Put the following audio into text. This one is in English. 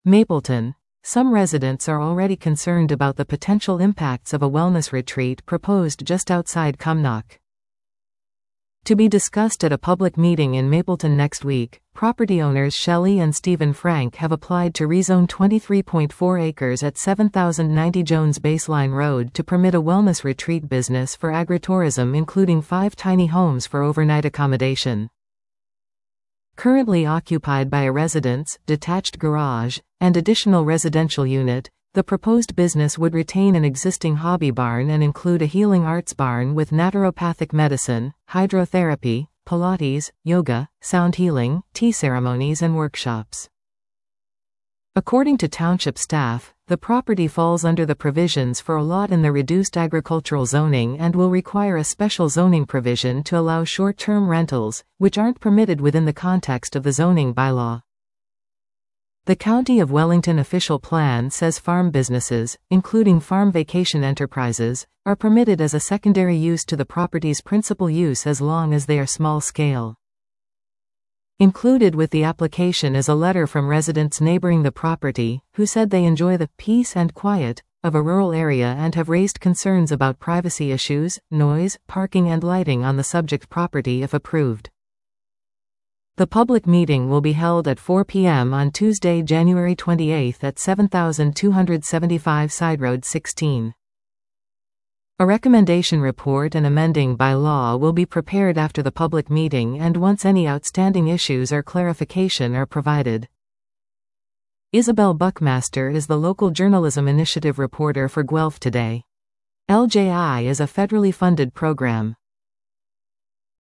Mapleton. Some residents are already concerned about the potential impacts of a wellness retreat proposed just outside Cumnock. To be discussed at a public meeting in Mapleton next week, property owners Shelley and Stephen Frank have applied to rezone 23.4 acres at 7090 Jones Baseline Road to permit a wellness retreat business for agritourism, including 5 tiny homes for overnight accommodation. Currently occupied by a residence, detached garage, and additional residential unit, the proposed business would retain an existing hobby barn and include a healing arts barn with naturopathic medicine, hydrotherapy, Pilates, yoga, sound healing, tea ceremonies and workshops. According to township staff, the property falls under the provisions for a lot in the reduced agricultural zoning and will require a special zoning provision to allow short-term rentals, which aren't permitted within the context of the zoning bylaw. The County of Wellington official plan says farm businesses, including farm vacation enterprises, are permitted as a secondary use to the property's principal use as long as they are small scale. Included with the application is a letter from residents neighboring the property, who said they enjoy the peace and quiet of a rural area and have raised concerns about privacy issues, noise, parking and lighting on the subject property if approved. The public meeting will be held at 4 p.m. on Tuesday, January 28 at 7275 Side Road 16. A recommendation report and amending by law will be prepared after the public meeting and once any outstanding issues or clarification are provided. Isabel Buckmaster is the local journalism initiative reporter for Guelph Today. LJI is a federally funded program.